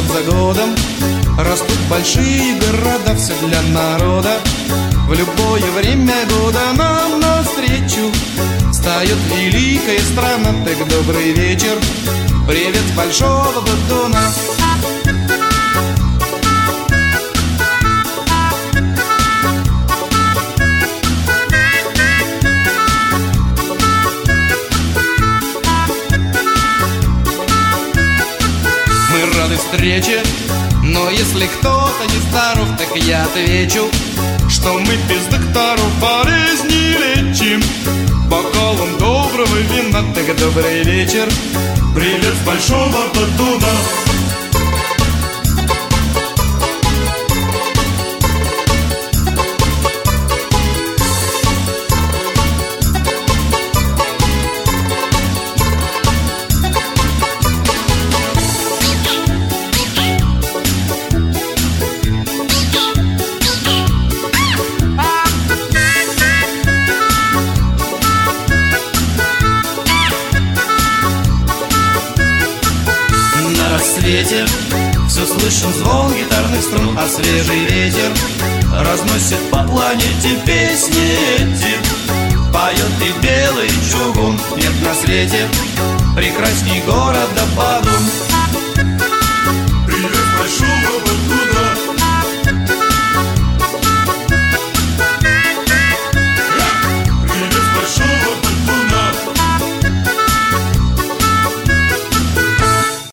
год за годом растут большие города, все для народа. В любое время года нам навстречу встает великая страна. Так добрый вечер, привет с большого батуна. Мы рады встрече, но если кто-то не здоров, так я отвечу, что мы без докторов болезни лечим бокалом доброго вина. Так добрый вечер, привет с большого батуна. Все слышен звон гитарных струн, а свежий ветер разносит по планете песни эти. Поет и белый чугун, нет на свете прекрасней города Бадун.